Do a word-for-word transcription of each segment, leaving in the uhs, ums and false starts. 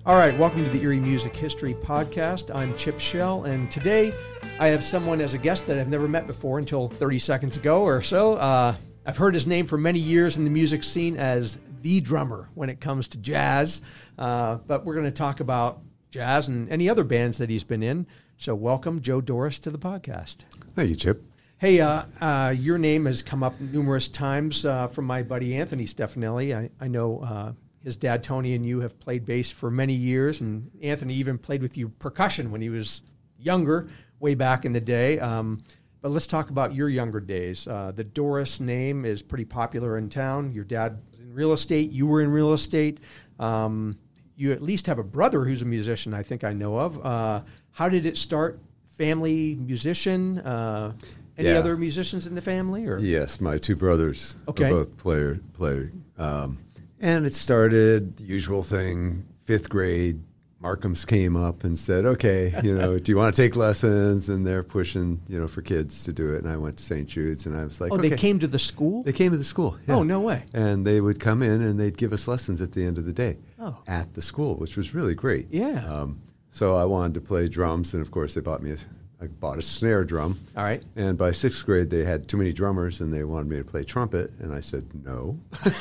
All right, welcome to the Erie Music History Podcast. I'm Chip Shell, and today I have someone as a guest that I've never met before until thirty seconds ago or so. Uh, I've heard his name for many years in the music scene as the drummer when it comes to jazz, uh, but we're going to talk about jazz and any other bands that he's been in. So welcome, Joe Doris, to the podcast. Thank you, Chip. Hey, uh, uh, your name has come up numerous times uh, from my buddy Anthony Stefanelli. I, I know uh, his dad, Tony, and you have played bass for many years, and Anthony even played with you percussion when he was younger, way back in the day. Um, but let's talk about your younger days. Uh, the Doris name is pretty popular in town. Your dad was in real estate. You were in real estate. Um, you at least have a brother who's a musician, I think I know of. Uh, how did it start? Family musician? Uh, any yeah. other musicians in the family? Or? Yes, my two brothers okay. are both player, player. Um, and it started, the usual thing, fifth grade. Markham's came up and said, okay, you know, do you want to take lessons? And they're pushing, you know, for kids to do it. And I went to Saint Jude's, and I was like, oh, okay. they came to the school? They came to the school, yeah. Oh, no way. And they would come in, and they'd give us lessons at the end of the day oh. at the school, which was really great. Yeah. Um, so I wanted to play drums, and, of course, they bought me a, I bought a snare drum. All right. And by sixth grade, they had too many drummers, and they wanted me to play trumpet, and I said no.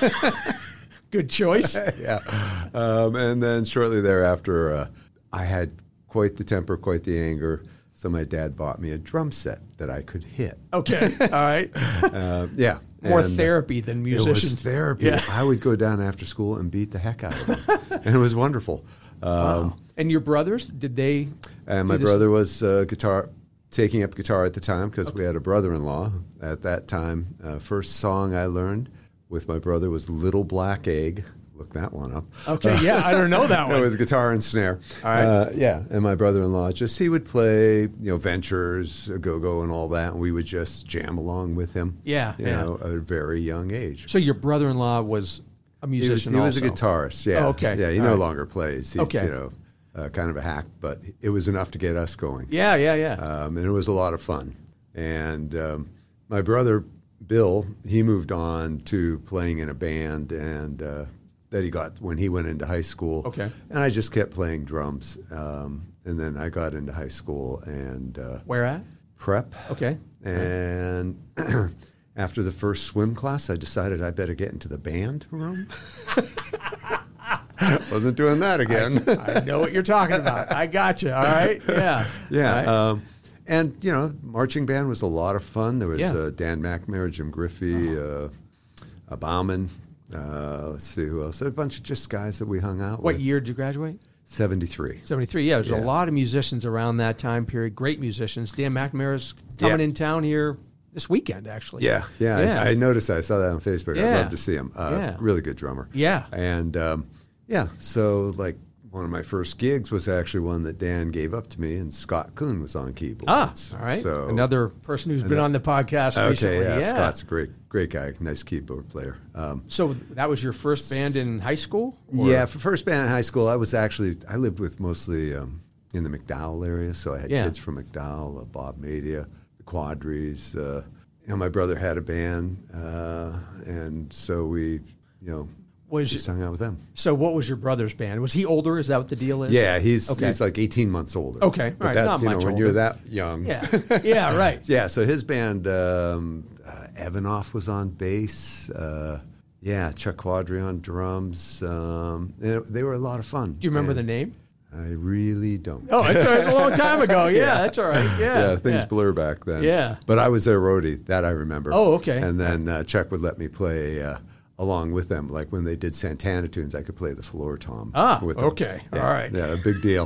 Good choice. yeah. Um, and then shortly thereafter, uh, I had quite the temper, quite the anger, so my dad bought me a drum set that I could hit. Okay, all right. uh, yeah. More and therapy than musicians. It was therapy. Yeah. I would go down after school and beat the heck out of them. And it was wonderful. Um, wow. And your brothers, did they? And my brother was uh, guitar, taking up guitar at the time because okay. we had a brother-in-law at that time. Uh, first song I learned with my brother was Little Black Egg. Look that one up. Okay, yeah, I don't know that one. It was guitar and snare. All right. Uh, yeah, and my brother-in-law, just he would play, you know, Ventures, a Go-Go and all that, and we would just jam along with him. Yeah, you yeah. know, at a very young age. So your brother-in-law was a musician He was, also? he was a guitarist, yeah. Oh, okay. Yeah, he all no right. longer plays. He's, okay. you know, uh, kind of a hack, but it was enough to get us going. Yeah, yeah, yeah. Um, and it was a lot of fun. And um, my brother, Bill, he moved on to playing in a band, and uh, that he got when he went into high school. Okay. And I just kept playing drums. Um, and then I got into high school and uh, where at? Prep. Okay. And after the first swim class, I decided I better get into the band room. Wasn't doing that again. I, I know what you're talking about. I got you. All right. Yeah. Yeah. Right. Um, and, you know, marching band was a lot of fun. There was yeah. uh, Dan McNamara, Jim Griffey, uh-huh. uh, Bauman. Uh, let's see who else. A bunch of just guys that we hung out what with. What year did you graduate? seventy-three. seventy-three, yeah. There's yeah. a lot of musicians around that time period, great musicians. Dan McNamara's coming yeah. in town here this weekend, actually. Yeah, yeah. yeah. I, I noticed that. I saw that on Facebook. Yeah. I'd love to see him. Uh, yeah. Really good drummer. Yeah. And, um, yeah, so, like, one of my first gigs was actually one that Dan gave up to me, and Scott Kuhn was on keyboards. Ah, all right. So, another person who's been another, on the podcast okay, recently. Yeah, yeah, Scott's a great, great guy, nice keyboard player. Um, so that was your first band in high school? Or? Yeah, for first band in high school, I was actually, I lived with mostly um, in the McDowell area, so I had yeah. kids from McDowell, uh, Bob Madia, the Quadries. Uh, you know, my brother had a band, uh, and so we, you know, Was just you, hung out with them. So what was your brother's band? Was he older? Is that what the deal is? Yeah, he's okay. he's like eighteen months older. Okay, but all right, that, not you know, much when older. you're that young. Yeah, yeah, right. yeah, so his band, um, uh, Evanoff was on bass. Uh, yeah, Chuck Quadri on drums. Um, they, they were a lot of fun. Do you remember and the name? I really don't. Oh, it's, it's a long time ago. Yeah, yeah. that's all right. Yeah, yeah, things yeah. blur back then. Yeah. But I was their roadie, that I remember. Oh, okay. And then uh, Chuck would let me play uh, along with them. Like when they did Santana tunes, I could play the floor tom. Ah, with them. okay. Yeah, all right. Yeah, a big deal.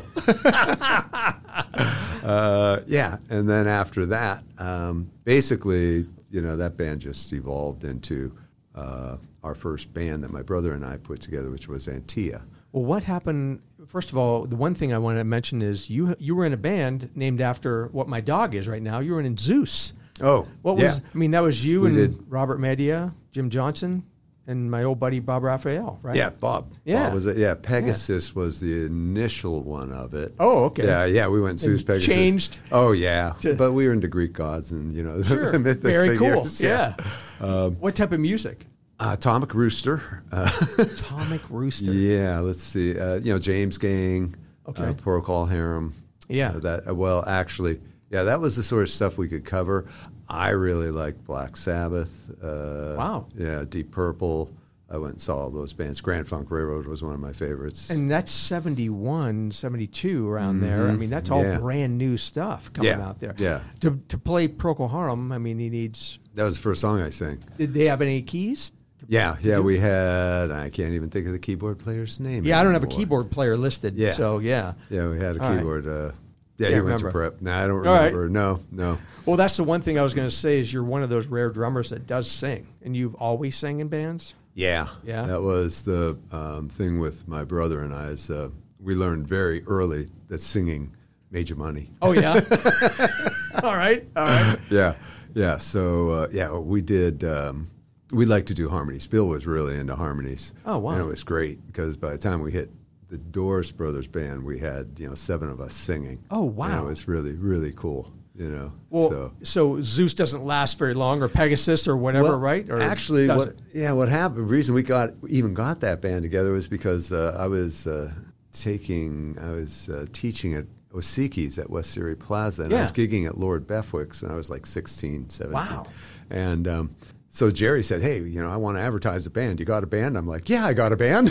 uh, yeah, and then after that, um, basically, you know, that band just evolved into uh, our first band that my brother and I put together, which was Antia. Well, what happened? First of all, the one thing I want to mention is you you were in a band named after what my dog is right now. You were in Zeus. Oh, What yeah. was? I mean, that was you We and did. Robert Media, Jim Johnson, and my old buddy Bob Raphael, right? Yeah, Bob. Yeah. Bob was it? Yeah, Pegasus yeah. was the initial one of it. Oh, okay. Yeah, yeah, we went Zeus, And Pegasus. changed Oh, yeah. to- But we were into Greek gods and, you know, Sure. the mythic Very cool. figures. Yeah. Um, what type of music? Uh, Atomic Rooster. Uh, Atomic Rooster. yeah, let's see. Uh, you know, James Gang, Okay. uh, Procol Harum. Yeah. Uh, that uh, well, actually, yeah, that was the sort of stuff we could cover. I really liked Black Sabbath. Uh, Wow. Yeah, Deep Purple. I went and saw all those bands. Grand Funk Railroad was one of my favorites. And that's seventy-one, seventy-two around there. I mean, that's all Yeah. brand new stuff coming Yeah. out there. Yeah. To to play Procol Harum, I mean, he needs. That was the first song I sang. Did they have any keys? Yeah, yeah, we had. I can't even think of the keyboard player's name. Yeah, I don't have a anymore. keyboard player listed. Yeah. So yeah. Yeah, we had a All right. keyboard. Uh, yeah, Can't he went to remember. prep. No, I don't All right. remember. No, no. Well, that's the one thing I was going to say is you're one of those rare drummers that does sing, and you've always sang in bands. Yeah, Yeah. That was the um, thing with my brother and I. Is uh, we learned very early that singing made you money. Oh yeah. all right. All right. Yeah, yeah. So uh, yeah, we did. Um, we liked to do harmonies. Bill was really into harmonies. Oh, wow. And it was great because by the time we hit the Doors Brothers band, we had you know seven of us singing. Oh, wow. And it was really really cool. You know. Well, so. so Zeus doesn't last very long, or Pegasus, or whatever, Well, right? Or actually, does what it? yeah, what happened? The reason we got even got that band together was because uh, I was uh, taking, I was uh, teaching at Osiki's at West Erie Plaza, and I Yeah. was gigging at Lord Bethwick's, and I was like sixteen, seventeen. Wow. And um, so Jerry said, "Hey, you know, I want to advertise a band. You got a band?" I'm like, "Yeah, I got a band."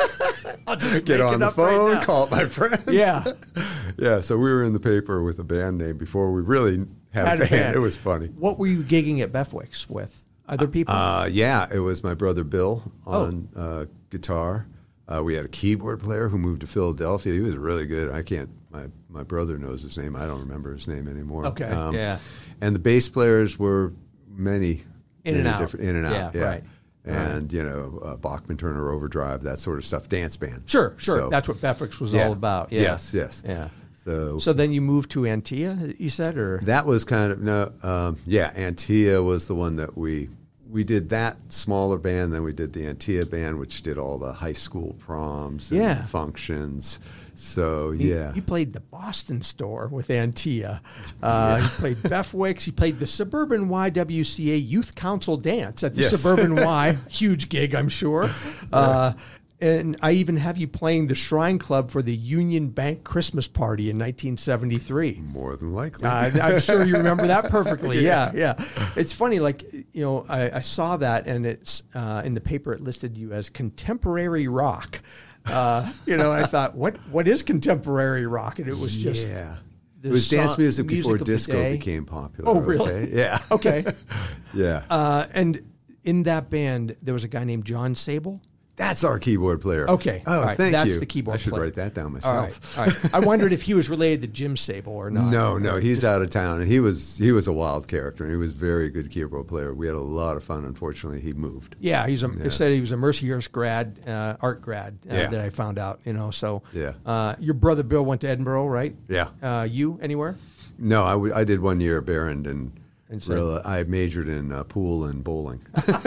I'll just Get make on it the up right phone, now. call up my friends. Yeah. yeah. So we were in the paper with a band name before we really had, Had a a band. band. It was funny. What were you gigging at Bethwick's with? Other people? Uh, yeah, it was my brother Bill Oh. on uh, guitar. Uh, we had a keyboard player who moved to Philadelphia. He was really good. I can't. My my brother knows his name. I don't remember his name anymore. Okay, yeah. And the bass players were many In and many out. different in and out. Yeah, Yeah, right. And you know, uh, Bachman Turner Overdrive, that sort of stuff. Dance band. Sure, sure. So- That's what Bethwick's was Yeah. all about. Yeah. Yes, yes. Yeah. So So then you moved to Antilla, you said, or that was kind of no, um, yeah. Antilla was the one that we we did that smaller band. Then we did the Antilla band, which did all the high school proms and Yeah. functions. So you, yeah, you played the Boston store with Antilla. Uh, You played Bethwick's. You played the Suburban Y W C A Youth Council Dance at the Yes. Suburban Y. Huge gig, I'm sure. Uh, and I even have you playing the Shrine Club for the Union Bank Christmas party in nineteen seventy-three. more than likely. Uh, I'm sure you remember that perfectly. Yeah, yeah. It's funny, like, you know, I, I saw that, and it's uh, in the paper. It listed you as contemporary rock. Uh, you know, I thought, what what is contemporary rock? And it was just yeah. the It was dance song- music before of the disco day. became popular. Oh, really? okay? Yeah. Okay. yeah. Uh, and in that band, there was a guy named John Sable. That's our keyboard player. Okay. Oh, all right. thank That's you. the keyboard I should player. write that down All myself. right. All right. I wondered if he was related to Jim Sable or not. No, no, he's out of town, and he was he was a wild character, and he was a very good keyboard player. We had a lot of fun. Unfortunately, he moved. Yeah, he's a. Yeah. It said he was a Mercyhurst grad, uh, art grad uh, Yeah. that I found out. You know, so Yeah. Uh, your brother Bill went to Edinburgh, right? Yeah. Uh, you anywhere? No, I, w- I did one year at Barron, and, And so- real- I majored in uh, pool and bowling.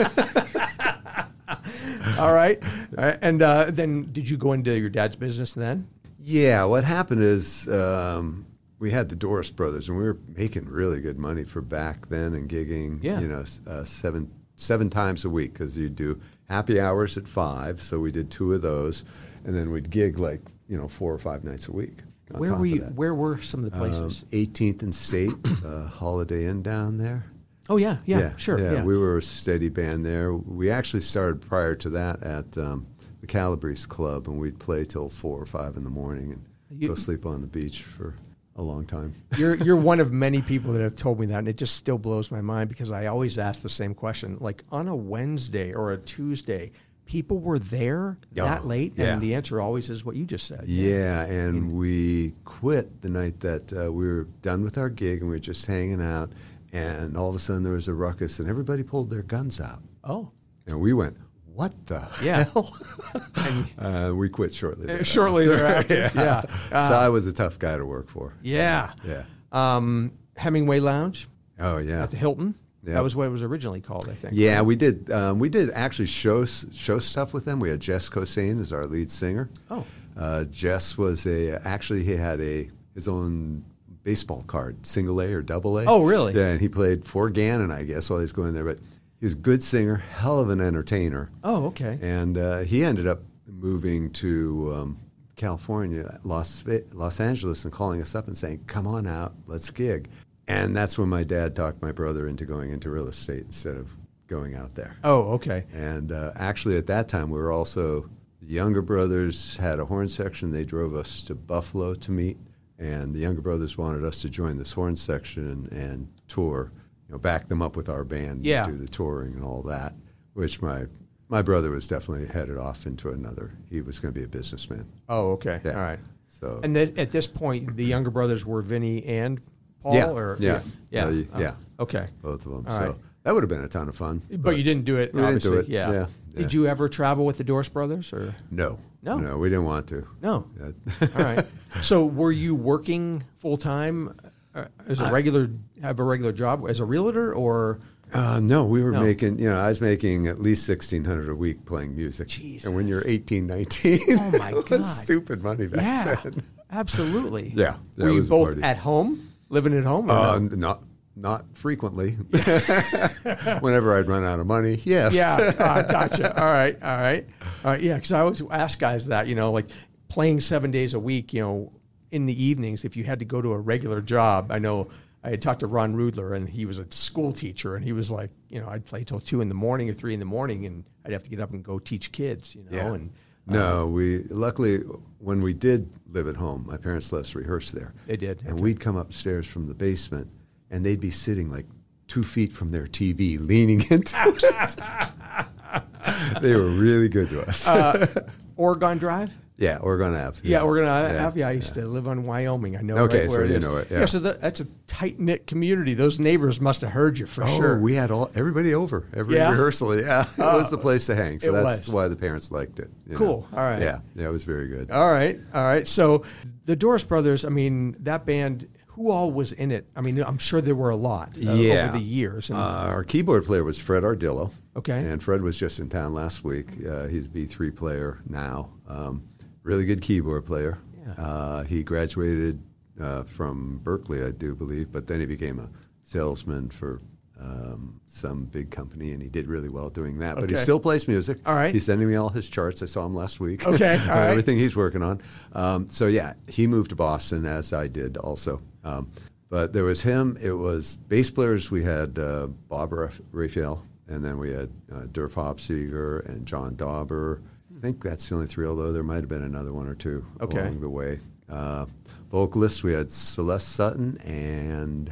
All right. All right. And uh, then, did you go into your dad's business then? Yeah, what happened is um, we had the Doris Brothers, and we were making really good money for back then and gigging. Yeah. You know, s- uh, seven seven times a week because you'd do happy hours at five, so we did two of those, and then we'd gig like you know four or five nights a week. on Where top were of you? that. Where were some of the Um, places? eighteenth and State, uh, Holiday Inn down there. oh yeah, yeah, sure. Yeah, Yeah. we were a steady band there. We actually started prior to that at um, the Calabrese Club, and we'd play till four or five in the morning and You- go sleep on the beach for a long time. You're you're one of many people that have told me that, and it just still blows my mind because I always ask the same question. Like on a Wednesday or a Tuesday, people were there Oh, that late, yeah. and the answer always is what you just said. Yeah, and we quit the night that uh, we were done with our gig, and we were just hanging out, and all of a sudden there was a ruckus, and everybody pulled their guns out. Oh, And we went, what the Yeah. hell? uh, we quit shortly Uh, thereafter. shortly thereafter. yeah. Yeah. Uh, so I was a tough guy to work for. yeah. Yeah. Um, Hemingway Lounge Oh, yeah. at the Hilton. Yeah. That was what it was originally called, I think. Yeah, we did. Um, we did actually show show stuff with them. We had Jess Cossain as our lead singer. Oh. Uh, Jess was a actually he had a his own baseball card, single A or double A. Oh, really? Yeah, and he played for Gannon, I guess, while he was going there. But he was a good singer, hell of an entertainer. Oh, okay. And uh, he ended up moving to um, California, Los Los Angeles, and calling us up and saying, "Come on out, let's gig." And that's when my dad talked my brother into going into real estate instead of going out there. Oh, okay. And uh, actually, at that time, we were also the younger brothers had a horn section. They drove us to Buffalo to meet, and the younger brothers wanted us to join this horn section and, and tour. You know, back them up with our band, yeah. and do the touring and all that, which my my brother was definitely headed off into another. He was going to be a businessman. Oh, okay. Yeah. All right. So, and then at this point, the younger brothers were Vinny and Paul? Yeah. Or, yeah. Yeah. Uh, Oh, yeah. okay. Both of them. All so right. that would have been a ton of fun. But, but you didn't do it, we obviously. didn't do it. Yeah. Yeah. Did yeah. you ever travel with the Dorse brothers? Or No. No? No, we didn't want to. No. Yeah. All right. So were you working full-time uh, as a regular, have a regular job as a realtor, or... Uh, no, we were No. making, you know, I was making at least sixteen hundred dollars a week playing music. Jesus. And when you're eighteen, nineteen, Oh, my it God. was stupid money back Yeah, then. absolutely. Yeah, yeah, Were it you was a both party. at home, living at home? Or Uh, no? not not frequently. Whenever I'd run out of money, yes. Yeah, uh, gotcha. All right, all right, all right. Yeah, because I always ask guys that, you know, like playing seven days a week, you know, in the evenings, if you had to go to a regular job. I know I had talked to Ron Rudler, and he was a school teacher, and he was like, you know, I'd play till two in the morning or three in the morning, and I'd have to get up and go teach kids, you know. Yeah. And No, we luckily when we did live at home, my parents let us rehearse there. They did, and okay. we'd come upstairs from the basement, and they'd be sitting like two feet from their T V, leaning into it. They were really good to us. uh, Oregon Drive. yeah, Oregon Ave. Yeah, we're gonna Yeah, have. Yeah, I used yeah. to live on Wyoming. I know. Okay, right where so it you is. know it, yeah. so the, that's a tight knit community. Those neighbors must have heard you for Oh, sure. we had all everybody over every Yeah? rehearsal. Yeah, it Oh, was the place to hang. So it that's was. why the parents liked it. you Cool. know. All right. Yeah, yeah, it was very good. All right, all right. So the Doris Brothers. I mean, that band. Who all was in it? I mean, I'm sure there were a lot uh, Yeah. over the years. And, Uh, our keyboard player was Fred Ardillo. Okay. And Fred was just in town last week. Uh, he's a B three player now. Um, really good keyboard player. Yeah. Uh, he graduated uh, from Berkeley, I do believe, but then he became a salesman for um, some big company, and he did really well doing that. But he Okay. still plays music. All right. He's sending me all his charts. I saw him last week. Okay, all right. Everything he's working on. Um, so, yeah, he moved to Boston, as I did also. Um, but there was him. It was bass players. We had uh, Bob Raf- Raphael, and then we had uh, Durf Hopseger and John Dauber. I think that's the only three, although there might have been another one or two Okay. along the way. Uh, vocalists, we had Celeste Sutton and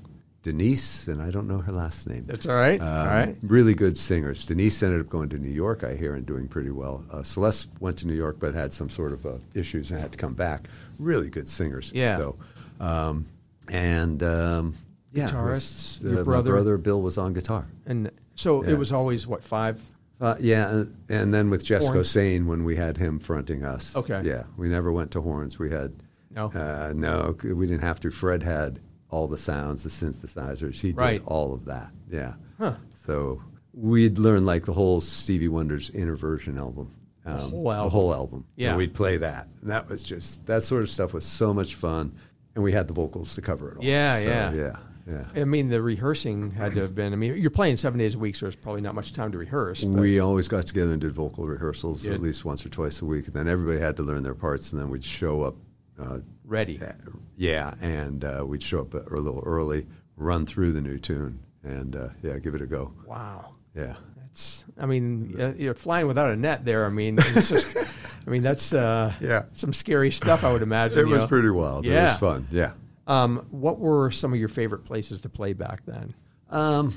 Denise, and I don't know her last name. that's all right. Um, all right. Really good singers. Denise ended up going to New York, I hear, and doing pretty well. Uh, Celeste went to New York but had some sort of uh, issues and had to come back. Really good singers, Yeah. though. Um, and, um, yeah. it was, Guitarists, uh, your my brother. brother Bill was on guitar. And so Yeah. it was always what five? Uh, yeah, and, and then with Jesco Horns. Sane when we had him fronting us. Okay. Yeah, we never went to horns. We had, No. uh, no, c- we didn't have to. Fred had all the sounds, the synthesizers. He did Right. all of that. Yeah. Huh. So we'd learn like the whole Stevie Wonder's Innerversion album. Um, whole album. The whole album. Yeah. And we'd play that. And that was just, that sort of stuff was so much fun. And we had the vocals to cover it all. Yeah, So, yeah. Yeah, yeah. I mean, the rehearsing had to have been. I mean, you're playing seven days a week, so there's probably not much time to rehearse. but- We always got together and did vocal rehearsals Good. at least once or twice a week. And then everybody had to learn their parts, and then we'd show up. Uh, ready. yeah, and uh, we'd show up a little early, run through the new tune, and uh, yeah, give it a go. Wow. Yeah. That's. I mean, uh, you're flying without a net there. I mean, it's just. I mean, that's. Uh, Yeah. Some scary stuff, I would imagine. It you was know? pretty wild. It Yeah. was fun. Yeah. Um, what were some of your favorite places to play back then? Um,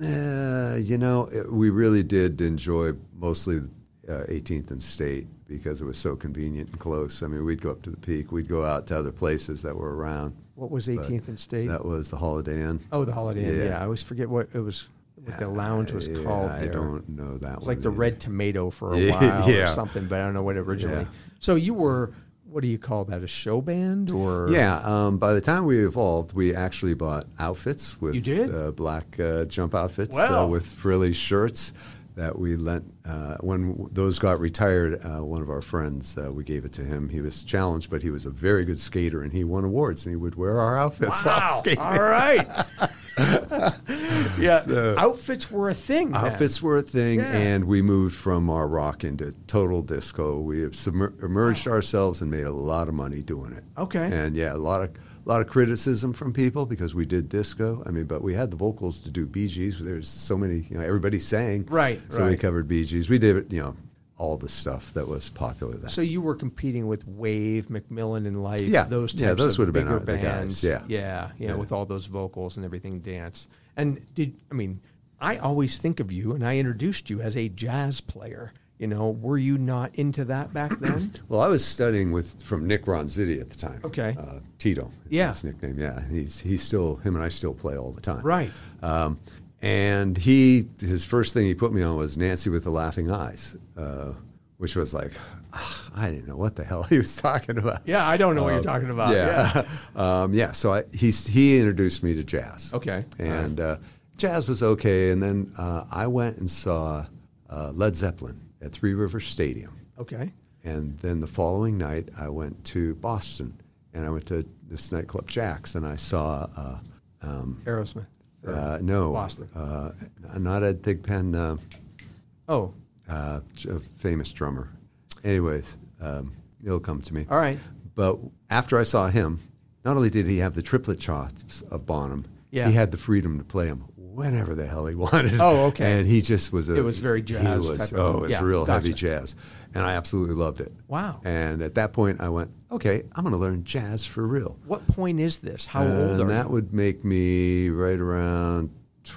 uh, you know, it, we really did enjoy mostly uh, eighteenth and State because it was so convenient and close. I mean, we'd go up to the Peak. We'd go out to other places that were around. What was eighteenth and State? That was the Holiday Inn. Oh, the Holiday Inn. Yeah. Yeah, I always forget what it was. What the lounge was Yeah, called. I there. don't know that one. It was like the either. Red Tomato for a Yeah, while or yeah. something, but I don't know what originally. Yeah. So you were. What do you call that? A show band or? Yeah. Um, by the time we evolved, we actually bought outfits with You did? Uh, black uh, jump outfits Wow. uh, with frilly shirts that we lent. Uh, when w- those got retired, uh, one of our friends, uh, we gave it to him. He was challenged, but he was a very good skater, and he won awards, and he would wear our outfits while Wow. skating. All right. yeah, So- outfits were a thing. then. Outfits were a thing, Yeah. and we moved from our rock into total disco. We have submer- immersed ourselves and made a lot of money doing it. Okay. And yeah, a lot of a lot of criticism from people because we did disco. I mean, but we had the vocals to do Bee Gees. There's so many, you know, everybody sang. Right, So we right. covered Bee Gees. We did it, you know, all the stuff that was popular then. So you were competing with Wave, Macmillan, and Life. Yeah. those types Yeah, those of would have been bigger our- the guys, bands. yeah. yeah, yeah, Yeah. with all those vocals and everything, dance. And did I mean? I always think of you, and I introduced you as a jazz player. You know, were you not into that back then? Well, I was studying with from Nick Ronzitti at the time. Okay. Uh, Tito. is Yeah. His nickname. Yeah. He's he's still him and I still play all the time. Right. Um, and he his first thing he put me on was Nancy with the Laughing Eyes, uh, which was like ah, I didn't know what the hell he was talking about. Yeah, I don't know what Uh, you're talking about. Yeah. um, yeah. So I, he he introduced me to jazz. Okay. And uh, jazz was okay, and then uh, I went and saw uh, Led Zeppelin at Three Rivers Stadium. Okay. And then the following night, I went to Boston, and I went to this nightclub, Jack's, and I saw, uh, um, Aerosmith. or uh, no, Boston. Uh, not Ed Thigpen, uh, Oh, uh, a famous drummer. Anyways, um, it'll come to me. all right. But after I saw him, not only did he have the triplet chops of Bonham, Yeah. he had the freedom to play them whenever the hell he wanted. Oh, okay. And he just was a. It was very jazz He was, type of- oh, it was yeah, real heavy gotcha. jazz, and I absolutely loved it. Wow. And at that point, I went, okay, I'm going to learn jazz for real. What point is this? How old and are that you? would make me right around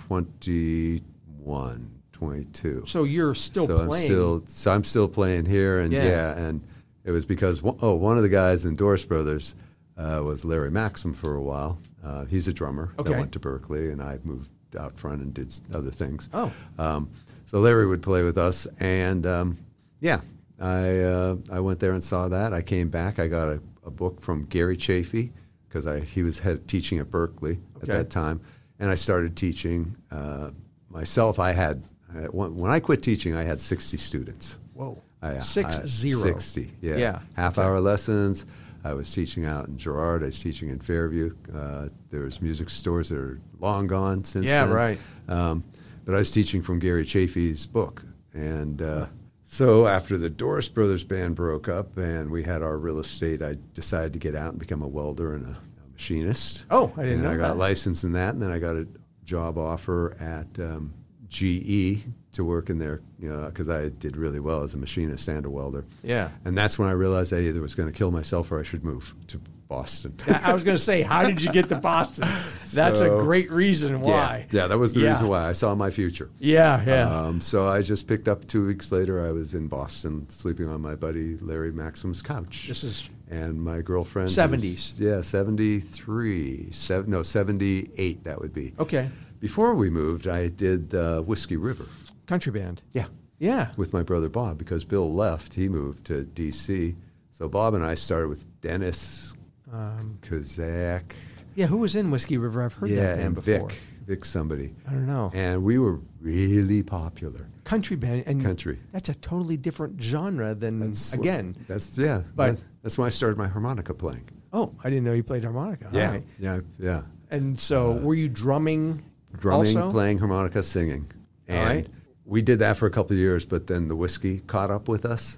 twenty-one, twenty-two. So you're still so playing. I'm still, so I'm still playing here, and Yeah. yeah, and it was because one- oh, one of the guys in Doris Brothers uh, was Larry Maxim for a while. Uh, he's a drummer Okay. that went to Berkeley, and I moved out front and did s- other things. Oh. Um, so Larry would play with us, and um, yeah, I uh, I went there and saw that. I came back. I got a, a book from Gary Chafee because I he was head teaching at Berkeley at Okay. that time, and I started teaching uh, myself. I had I, when when I quit teaching, I had sixty students. Whoa. I, Six I- zero. sixty, yeah. Yeah, Half okay. hour lessons. I was teaching out in Girard. I was teaching in Fairview. Uh, there was music stores that are long gone since Yeah, then. right. Um, but I was teaching from Gary Chafee's book. And uh, so after the Doris Brothers band broke up and we had our real estate, I decided to get out and become a welder and a, a machinist. Oh, I didn't and know I got that. licensed in that, and then I got a job offer at um, G E to work in there, you know, because I did really well as a machinist and a welder. Yeah. And that's when I realized I either was going to kill myself or I should move to Boston. I was going to say, how did you get to Boston? That's So- a great reason why. Yeah, yeah, that was the Yeah. reason why I saw my future. Yeah, yeah. Um, so I just picked up two weeks later. I was in Boston, sleeping on my buddy Larry Maxim's couch. This is and my girlfriend was- seventies. yeah, seventy-three, seven, no, seventy-eight. That would be. okay. Before we moved, I did uh, Whiskey River. Country band. Yeah. Yeah. With my brother Bob, because Bill left, he moved to D C. So Bob and I started with Dennis Um, Kozak. yeah, who was in Whiskey River? I've heard Yeah, that band and before. Vic, Vic somebody. I don't know. And we were really popular. Country band. And Country. That's a totally different genre than, That's what- again. That's yeah. But- that- that's when I started my harmonica playing. Oh, I didn't know you played harmonica. All Yeah, right. yeah, yeah. And so were you drumming Drumming, also? playing harmonica, singing, All and right. we did that for a couple of years. But then the whiskey caught up with us.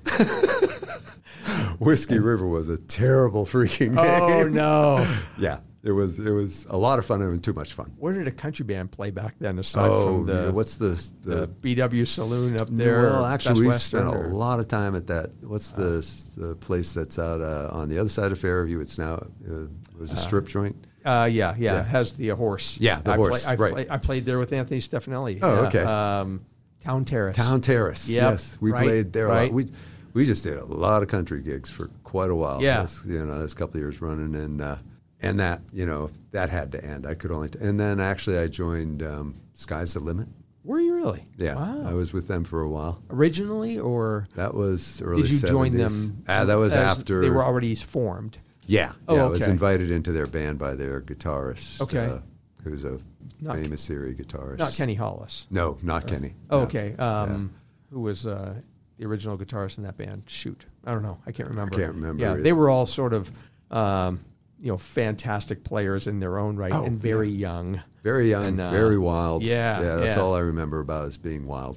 Whiskey River was a terrible freaking game. Oh, no. Yeah, it was. It was a lot of fun and too much fun. Where did a country band play back then aside Oh, from the, yeah, what's the the the? B W Saloon up there? Well, actually, we Best spent Western, a or- lot of time at that. What's the the place that's out uh, on the other side of Fairview? It's now uh, it was a strip joint. Uh, yeah, yeah, Yeah. has the horse. Yeah, the I horse, Play, I, right. play, I played there with Anthony Stefanelli. Oh, Yeah, okay. Um, Town Terrace. Town Terrace. Yep, Yes, we right, played there. A right. lot. We we just did a lot of country gigs for quite a while. Yeah. That's, you know, that's a couple of years running, and uh, and that you know that had to end. I could only t- and then actually I joined um, Sky's the Limit. Were you really? Yeah, Wow. I was with them for a while. Originally, or That was early did you join seventies. them? Ah, that was as after they were already formed. Yeah, Oh, yeah. I was okay. invited into their band by their guitarist. Okay. uh, who's a Not- famous Erie guitarist. Not Kenny Hollis. No, not Kenny. Oh, No. okay. Um, Who was uh, the original guitarist in that band? Shoot, I don't know. I can't remember. can't remember Yeah, either. they were all sort of, um, you know, fantastic players in their own right Oh, and very yeah. young. Very young, And, uh, very wild. yeah, yeah. That's yeah. all I remember about is being wild.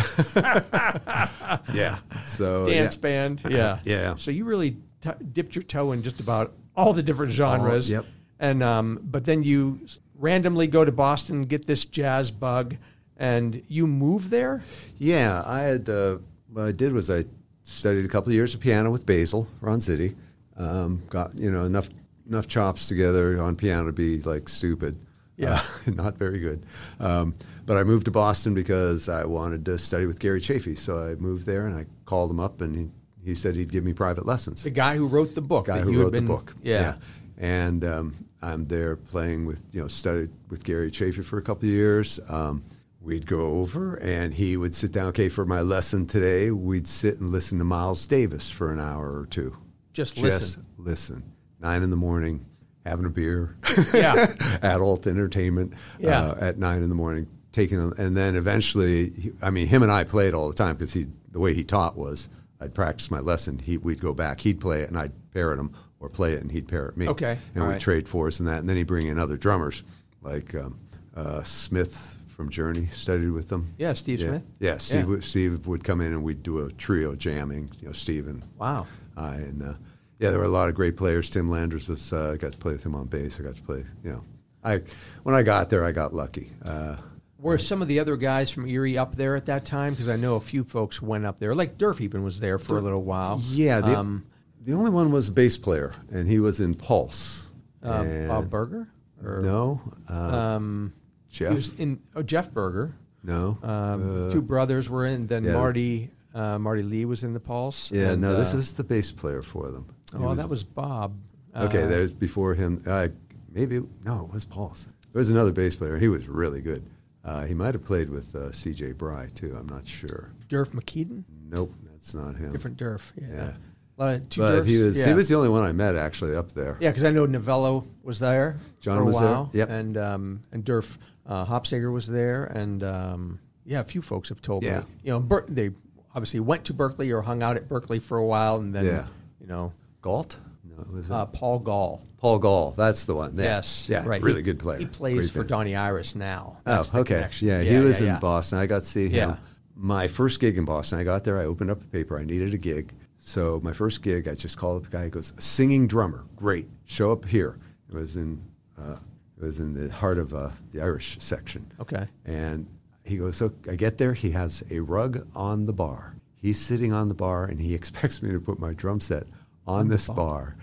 yeah. So Dance yeah. band, yeah, Yeah. So you really t- dipped your toe in just about all the different genres. yep. And um, but then you randomly go to Boston, get this jazz bug, and you move there. Yeah, I had. Uh, what I did was I studied a couple of years of piano with Basil Ronzitti. Um, got you know enough enough chops together on piano to be like stupid. Yeah. Uh, not very good. Um, but I moved to Boston because I wanted to study with Gary Chaffee. So I moved there and I called him up and he, he said he'd give me private lessons. The guy who wrote the book. guy that who you had wrote been- the book. Yeah. And um, I'm there playing with, you know, studied with Gary Chaffee for a couple of years. Um, we'd go over and he would sit down. Okay, for my lesson today, we'd sit and listen to Miles Davis for an hour or two. Just Just listen. listen. Nine in the morning, having a beer. Yeah. Adult entertainment Yeah. uh, at nine in the morning. Taking, and then eventually, he, I mean, him and I played all the time because he, the way he taught was I'd practice my lesson. He, we'd go back, he'd play it, and I'd parrot him, or play it, and he'd parrot me. Okay, And all we'd right. trade fours and that. And then he'd bring in other drummers, like um, uh, Smith from Journey, studied with them. Yeah, Steve yeah. Smith. Yeah, Steve, Yeah. Would, Steve would come in and we'd do a trio jamming, you know, Steve and Wow. I. And uh, yeah, there were a lot of great players. Tim Landers was, uh, I got to play with him on bass. I got to play, you know. I When I got there, I got lucky. Uh, Were some of the other guys from Erie up there at that time? Because I know a few folks went up there. Like Durf even was there for a little while. Yeah, the, Um, the only one was a bass player, and he was in Pulse. uh, And- Bob Berger? Or, No. Uh, Um, Jeff? He was in oh, Jeff Berger. no. Um, Uh, two brothers were in. Then yeah. Marty uh, Marty Lee was in the Pulse. yeah, and, no, this uh, was the bass player for them. He Oh, that was Bob. Okay, Uh, that was before him. Uh, maybe, no, it was Pulse. There was another bass player. He was really good. Uh, he might have played with uh, C J Bry, too. I'm not sure. Durf McKeedon. Nope, that's not him. Different Durf. Yeah. Yeah. A lot of- two But Durfs, he was yeah. he was the only one I met, actually, up there. Yeah, because I know Novello was there John for a was there, while. yep. And um, and Durf uh, Hopsager was there, and um, yeah, a few folks have told Yeah. me. You know, Ber- they obviously went to Berkeley or hung out at Berkeley for a while, and then Yeah. you know, Galt? No, it was uh, Paul Gall. Paul Gall. That's the one. Yeah. Yes, Yeah, right. really He- good player. He plays Great for band. Donnie Iris now. Oh, That's the okay. connection. Yeah, he was yeah, in yeah. Boston. I got to see him. Yeah. My first gig in Boston, I got there. I opened up a paper. I needed a gig. So my first gig, I just called up the guy. He goes, "Singing drummer, great. Show up here." It was in uh, it was in the heart of uh, the Irish section. Okay. And he goes, so I get there. He has a rug on the bar. He's sitting on the bar, and he expects me to put my drum set on this bar.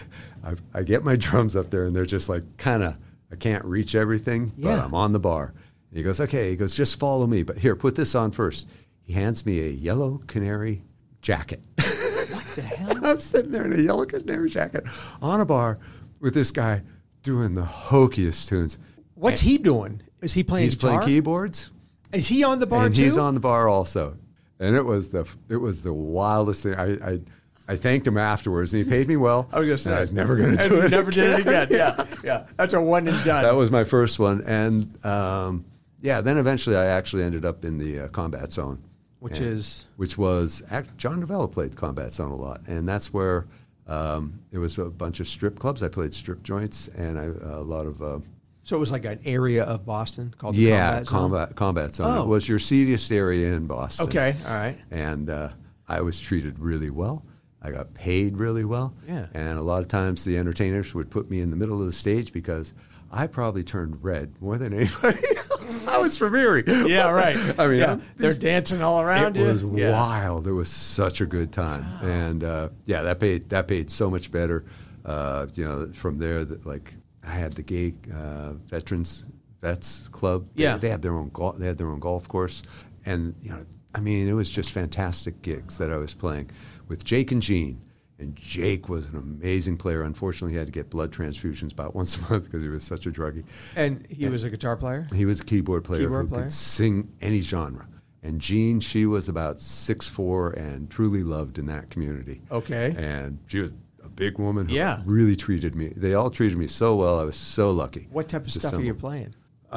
I, I get my drums up there, and they're just like kind of, I can't reach everything, but Yeah. I'm on the bar. And he goes, okay. He goes, just follow me. But here, put this on first. He hands me a yellow canary jacket. What the hell? I'm sitting there in a yellow canary jacket on a bar with this guy doing the hokiest tunes. What's he doing? Is he playing He's guitar? playing keyboards. Is he on the bar and too? he's on the bar also. And it was the it was the wildest thing. I I, I thanked him afterwards, and he paid me well. I was gonna say and I was never going to And do you it. never did it again. again. Yeah, yeah. That's a one and done. That was my first one, and um, yeah. Then eventually, I actually ended up in the uh, Combat Zone, Which and- is? which was act, John Novella played Combat Zone a lot, and that's where um, it was a bunch of strip clubs. I played strip joints, and I, a lot of. Uh, So it was like an area of Boston called the yeah, Combat Zone? combat combat zone. Oh. It was your seediest area in Boston. Okay, all right. And uh, I was treated really well. I got paid really well. Yeah. And a lot of times the entertainers would put me in the middle of the stage because I probably turned red more than anybody else. I was from Erie. Yeah, right. I mean, yeah. I'm- They're dancing all around it you. was Yeah. wild. It was such a good time, and uh, yeah, that paid that paid so much better. Uh, you know, from there, that, like I had the gay uh, veterans vets club. They- Yeah. they, had their own golf. They had their own golf course, and you know, I mean, it was just fantastic gigs that I was playing with Jake and Gene. And Jake was an amazing player. Unfortunately, he had to get blood transfusions about once a month because he was such a druggie. And he was a guitar player? He was a keyboard player Keyboard who player? could sing any genre. And Jean, she was about six foot four and truly loved in that community. Okay. And she was a big woman who Yeah. really treated me. They all treated me so well. I was so lucky. What type of to stuff are you assemble. playing?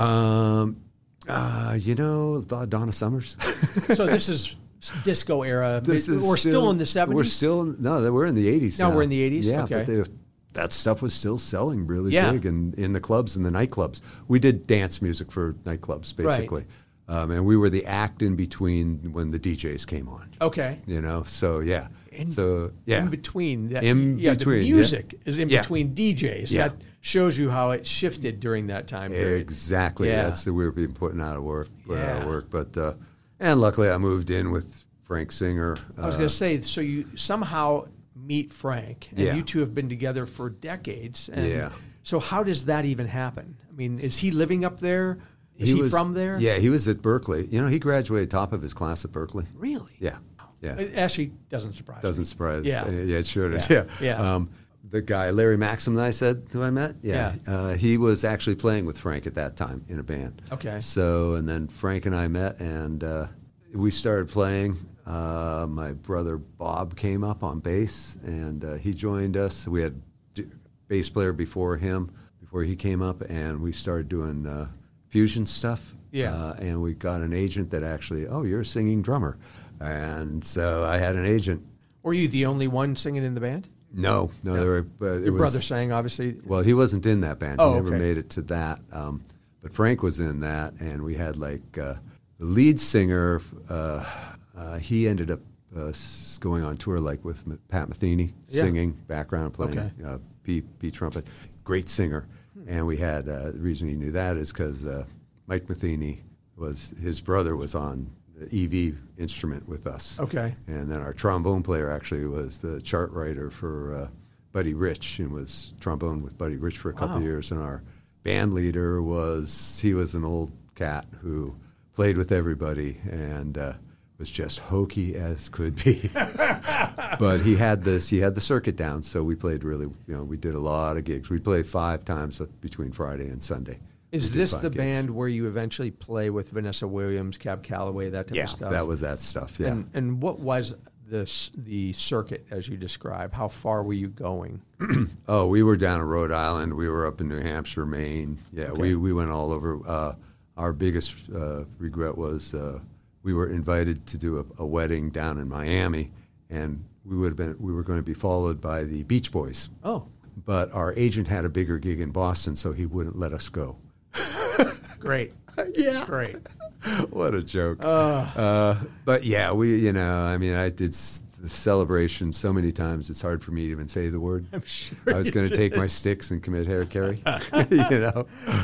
Um, uh, you know, Donna Summers. So this is disco era. This We're is still, in the seventies? We're still in, no, we're in the eighties. No, now. we're in the eighties? Yeah, Okay. but they, that stuff was still selling really Yeah. big in, in the clubs and the nightclubs. We did dance music for nightclubs, basically. Right. Um, and we were the act in between when the D Js came on. Okay. You know, so yeah. In, so, yeah. in between. That, in yeah, between. The music yeah. is in yeah. between D Js. Yeah. That shows you how it shifted during that time period. Exactly. Yeah. That's we were being putting out of work. Put Yeah. out of work. But, uh, and luckily I moved in with Frank Singer. I was uh, going to say, so you somehow meet Frank, and Yeah. you two have been together for decades. And Yeah. So how does that even happen? I mean, is he living up there? Is he, was, from there? Yeah, he was at Berkeley. You know, he graduated top of his class at Berkeley. Really? Yeah. Yeah. It actually doesn't surprise Doesn't me. surprise. Yeah. Uh, yeah, it sure does. Yeah. Yeah. Yeah. Um, the guy, Larry Maxim, that I said, who I met, yeah, Yeah. Uh, he was actually playing with Frank at that time in a band. Okay. So, and then Frank and I met, and uh, we started playing. Uh, my brother Bob came up on bass, and uh, he joined us. We had a bass player before him, before he came up, and we started doing uh, fusion stuff. Yeah. Uh, and we got an agent that actually, oh, you're a singing drummer. And so I had an agent. Were you the only one singing in the band? No, no, there were. Uh, it Your was, brother sang, obviously. Well, he wasn't in that band. Oh, he never okay. made it to that. Um, but Frank was in that, and we had like uh, the lead singer. Uh, uh, he ended up uh, s- going on tour like with M- Pat Metheny, Yeah. singing, background playing, Okay. uh, P, P trumpet. Great singer. And we had uh, the reason he knew that is because uh, Mike Metheny was his brother was on the E V instrument with us. Okay. And then our trombone player actually was the chart writer for uh, Buddy Rich and was trombone with Buddy Rich for a couple Wow. of years. And our band leader was, he was an old cat who played with everybody and uh, was just hokey as could be. But he had this, he had the circuit down, so we played really, you know, we did a lot of gigs. We played five times between Friday and Sunday. Is We did this five the gigs. band where you eventually play with Vanessa Williams, Cab Calloway, that type Yeah, of stuff? that was that stuff, yeah. And, and what was this, the circuit as you describe? How far were you going? Oh, we were down in Rhode Island. We were up in New Hampshire, Maine. Yeah, Okay. we, we went all over. Uh, our biggest uh, regret was uh, we were invited to do a, a wedding down in Miami, and we would have been we were going to be followed by the Beach Boys. Oh, But our agent had a bigger gig in Boston, so he wouldn't let us go. great. Yeah. Great. What a joke. Uh, but yeah, we, you know, I mean, I did s- the celebration so many times, it's hard for me to even say the word. I'm sure I was you going to take did. my sticks and commit hair carry, you know.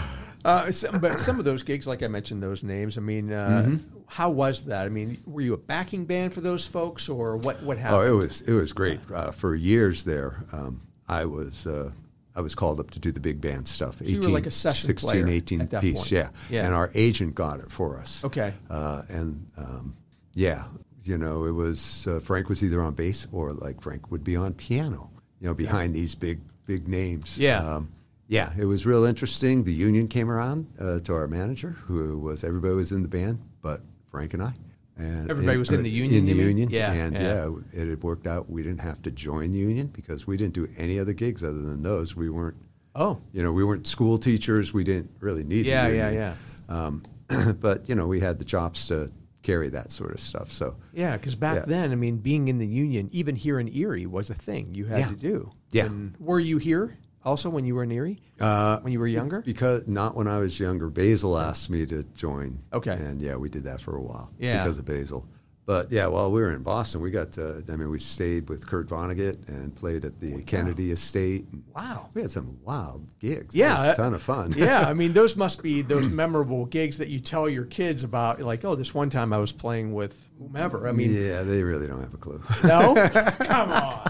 Uh, some, but some of those gigs, like I mentioned those names, I mean, uh, Mm-hmm. how was that? I mean, were you a backing band for those folks, or what, what happened? Oh, it was it was great. Uh, for years there, um, I was uh, I was called up to do the big band stuff. you were like a session sixteen, player eighteen at that piece, point. yeah. Yeah. And our agent got it for us. Okay. Uh, and um, yeah, you know, it was uh, Frank was either on bass or like Frank would be on piano. You know, behind these big big names. Yeah. Um, yeah, it was real interesting. The union came around uh, to our manager, who was everybody was in the band, but Frank and I. And Everybody and, was in uh, the union, In the you mean? union, Yeah, and yeah. yeah, it had worked out. We didn't have to join the union because we didn't do any other gigs other than those. We weren't, Oh, you know, we weren't school teachers. We didn't really need. yeah, the yeah, union. yeah. Um, but you know, we had the chops to carry that sort of stuff. So Yeah, because back Yeah. then, I mean, being in the union, even here in Erie, was a thing you had Yeah. to do. Yeah. And were you here also when you were in Erie? uh, When you were younger? because not when I was younger. Basil asked me to join. Okay. and yeah, we did that for a while. Yeah. because of Basil. But yeah, while we were in Boston, we got to, I mean, we stayed with Kurt Vonnegut and played at the Kennedy Estate. Wow. We had some wild gigs. Yeah, It was uh, a ton of fun. Yeah, I mean, those must be those memorable gigs that you tell your kids about. Like, oh, this one time I was playing with whomever. I mean, yeah, they really don't have a clue. no? Come on.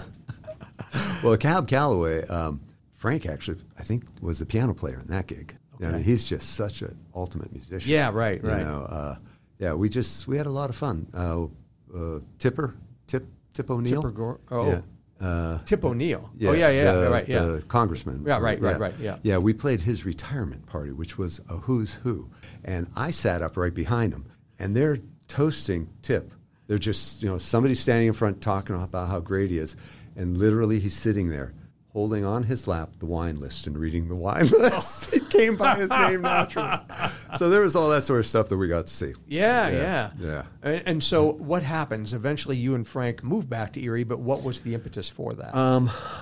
Well, Cab Calloway, um, Frank actually, I think, was the piano player in that gig. I mean, Okay. he's just such an ultimate musician. Yeah, right, You right. know, uh, yeah, we just we had a lot of fun. Uh, uh, Tipper, Tip, Tip O'Neill. Tipper Gore. Oh, Yeah. Uh, Tip O'Neill. oh, yeah, yeah, the, right, yeah. the congressman. Yeah, right, right, right, yeah. Yeah, we played his retirement party, which was a who's who, and I sat up right behind him, and they're toasting Tip. They're just, you know, somebody standing in front talking about how great he is, and literally he's sitting there holding on his lap the wine list and reading the wine list. He came by his name naturally. So there was all that sort of stuff that we got to see. Yeah, Yeah, yeah. yeah. And, and so what happens? Eventually you and Frank moved back to Erie, but what was the impetus for that? Um,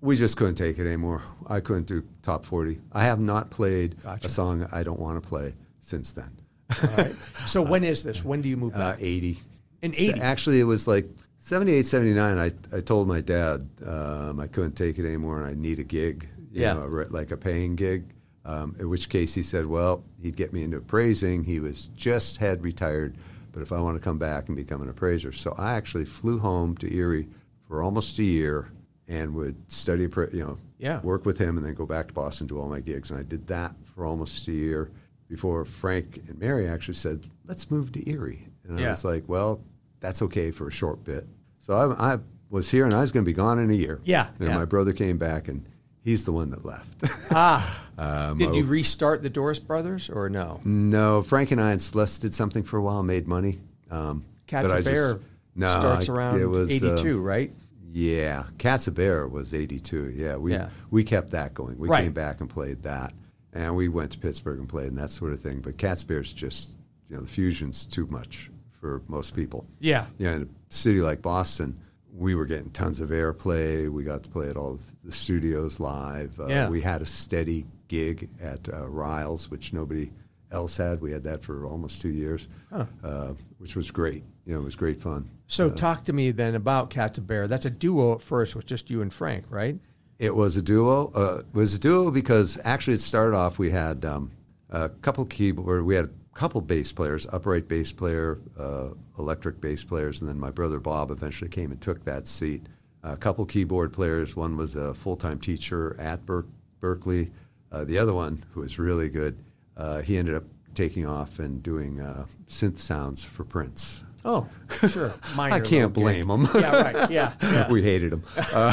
We just couldn't take it anymore. I couldn't do top forty. I have not played Gotcha. a song I don't want to play since then. All right. So when is this? When do you move Uh, back? eighty. In So eighty? actually, it was like seventy-eight, seventy-nine. I, I told my dad um, I couldn't take it anymore and I need a gig, you Yeah. know, a re- like a paying gig. Um, in which case he said, well, he'd get me into appraising. He was just had retired, but if I want to come back and become an appraiser. So I actually flew home to Erie for almost a year and would study, appra- you know, Yeah. work with him and then go back to Boston, do all my gigs. And I did that for almost a year before Frank and Mary actually said, let's move to Erie. And Yeah. I was like, well, that's okay for a short bit. So I, I was here and I was going to be gone in a year. Yeah, And yeah. my brother came back and he's the one that left. Ah. um, Did I- you restart the Doris Brothers or no? No, Frank and I and Celeste did something for a while, made money. Um, Cats but I a Bear just- no, starts I- around it was, eighty-two, um, right? Yeah, Cats a Bear was eighty-two. Yeah, we Yeah. we kept that going. We Right. came back and played that, and we went to Pittsburgh and played and that sort of thing. But Cats a Bear's just, you know, the fusion's too much for most people. Yeah. Yeah, in a city like Boston, we were getting tons of airplay. We got to play at all the studios live. Uh, Yeah. We had a steady gig at uh, Riles, which nobody else had. We had that for almost two years, Huh. uh, which was great. You know, it was great fun. So talk to me then about Cats a Bear. That's a duo at first with just you and Frank, right? It was a duo. Uh, it was a duo because actually it started off. We had um, a couple keyboard. We had a couple bass players, upright bass player, uh, electric bass players, and then my brother Bob eventually came and took that seat. A couple keyboard players. One was a full-time teacher at Ber- Berkeley. Uh, the other one, who was really good, uh, he ended up taking off and doing uh, synth sounds for Prince. Oh, sure. Minor I can't little blame gig. him. Yeah, right. Yeah. yeah. We hated him.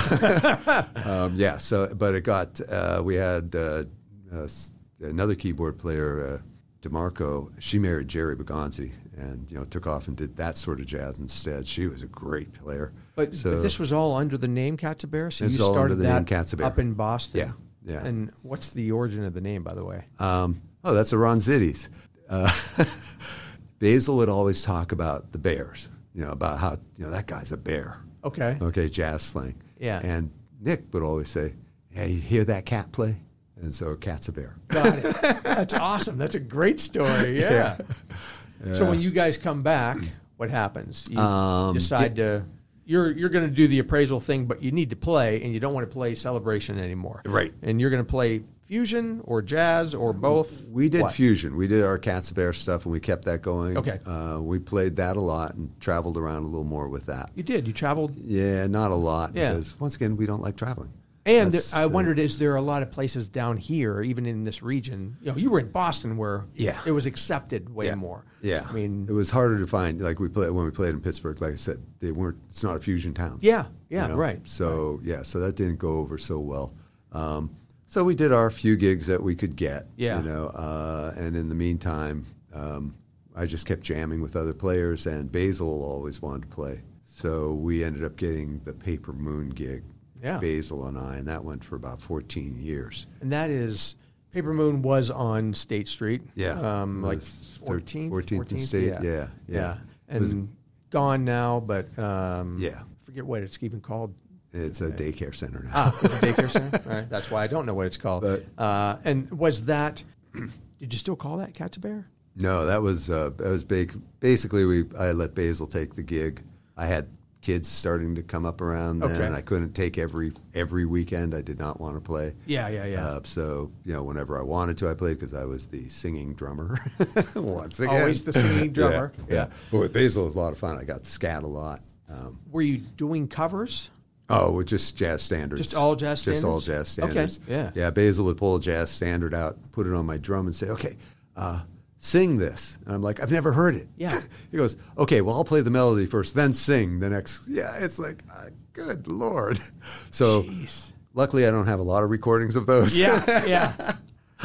Uh, um, yeah. So, but it got. Uh, we had uh, uh, s- another keyboard player, uh, DeMarco. She married Jerry Bagonzi, and you know took off and did that sort of jazz instead. She was a great player. But, so, but this was all under the name Cats a Bear? So It's you all started under the that name Cats a Bear. up in Boston? Yeah, yeah. And what's the origin of the name, by the way? Um, oh, that's a Ron Zitties. Uh, Basil would always talk about the Bears. You know about how you know that guy's a bear. Okay. Okay, jazz slang. Yeah. And Nick would always say, "Yeah, you hear that cat play?" And so, Cat's a Bear. Got it. That's awesome. That's a great story. Yeah. Yeah. So when you guys come back, what happens? You Um, decide to you're you're going to do the appraisal thing, but you need to play, and you don't want to play Celebration anymore. Right. And you're going to play fusion or jazz or both. We did What? fusion. We did our Cat's a Bear stuff, and we kept that going. Okay. Uh, we played that a lot and traveled around a little more with that. You did. You traveled. Yeah, not a lot Yeah. because once again, we don't like traveling. And That's, I uh, wondered, is there a lot of places down here, even in this region? You know, you were in Boston where Yeah. it was accepted way yeah. more. Yeah, I mean, it was harder to find. Like we played when we played in Pittsburgh. Like I said, they weren't. It's not a fusion town. yeah, yeah, you know? right. So yeah, so that didn't go over so well. Um, so we did our few gigs that we could get. Yeah. You know, uh, and in the meantime, um, I just kept jamming with other players, and Basil always wanted to play. So we ended up getting the Paper Moon gig. Yeah. Basil and I, and that went for about fourteen years. And that is, Paper Moon was on State Street. Yeah. Um, It like was thir- fourteenth, fourteenth and fourteenth? State, Yeah. yeah, yeah. And It was- gone now, but um, Yeah. I forget what it's even called. It's a daycare center now. Ah, it's a daycare center? All right. That's why I don't know what it's called. But- uh, and was that, did you still call that Cats a Bear? No, that was uh, that was big. Basically, we I let Basil take the gig. I had kids starting to come up around then. Okay. I couldn't take every every weekend. I did not want to play. Yeah, yeah, yeah. Uh, so you know, whenever I wanted to, I played because I was the singing drummer. Once again, Always the singing drummer. Yeah, Yeah. yeah. But with Basil, it was a lot of fun. I got to scat a lot. Um, Were you doing covers? Oh, with just jazz standards. Just all jazz Just all standards? jazz standards. Okay, yeah. Yeah, Basil would pull a jazz standard out, put it on my drum, and say, okay, uh, sing this. And I'm like, I've never heard it. Yeah. He goes, okay, well, I'll play the melody first, then sing the next. Yeah, it's like, uh, good Lord. So Jeez. luckily, I don't have a lot of recordings of those. Yeah, yeah.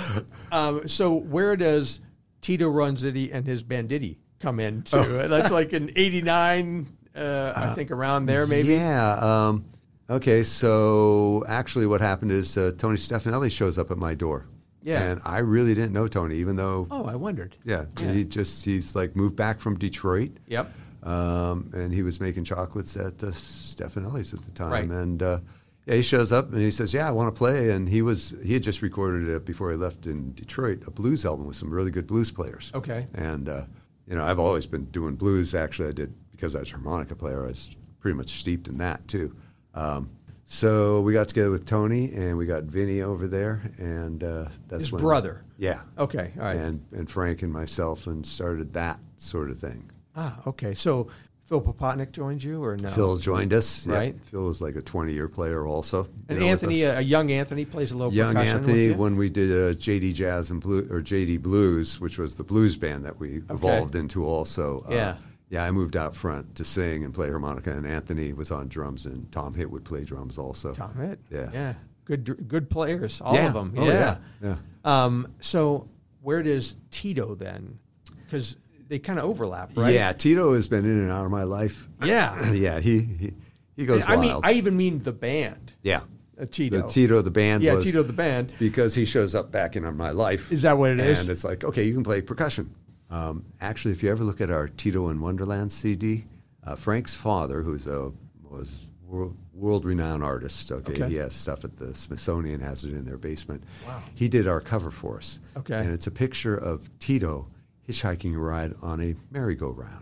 Um, so where does Tito Ronzetti and his Banditti come into? Oh. That's like an eighty-nine, uh, I think, around there maybe. Yeah. Um, okay, so actually what happened is uh, Tony Stefanelli shows up at my door. Yeah. And I really didn't know Tony, even though, Oh, I wondered. yeah, Yeah. he just, he's like moved back from Detroit. Yep. Um, and he was making chocolates at uh, Stefanelli's at the time. Right. And uh, Yeah, he shows up and he says, "Yeah, I want to play." And he was he had just recorded it before he left in Detroit, a blues album with some really good blues players. Okay. And uh, you know, I've always been doing blues. Actually, I did because I was a harmonica player. I was pretty much steeped in that too. Um, so we got together with Tony and we got Vinny over there, and uh, that's His when, brother. Yeah. Okay. All right. And and Frank and myself, and started that sort of thing. Ah, okay. So Phil Popotnik joined you, or no? Phil joined us. Right. Yeah. Phil was like a twenty-year player also. And you know, Anthony, a, a young Anthony, plays a little young percussion Anthony, with you? when we did uh, J D Jazz and Blue, or J D Blues, which was the blues band that we evolved into also. Uh, Yeah. Yeah, I moved out front to sing and play harmonica, and Anthony was on drums, and Tom Hitt would play drums also. Tom Hitt. Yeah. Yeah. Good good players, all Yeah. of them. Oh, yeah. yeah. Um, so where does Tito then? Because they kind of overlap, right? Yeah, Tito has been in and out of my life. Yeah. yeah, he, he he goes I wild. mean, I even mean the band. yeah, Uh, Tito. the Tito the band. Yeah, was Tito the band. because he shows up back in my life. Is that what it and is? And it's like, okay, you can play percussion. Um, actually, if you ever look at our Tito in Wonderland C D, uh, Frank's father, who's a was world, world-renowned artist. Okay? Okay. He has stuff at the Smithsonian, has it in their basement. Wow. He did our cover for us. Okay. And it's a picture of Tito hitchhiking a ride on a merry-go-round.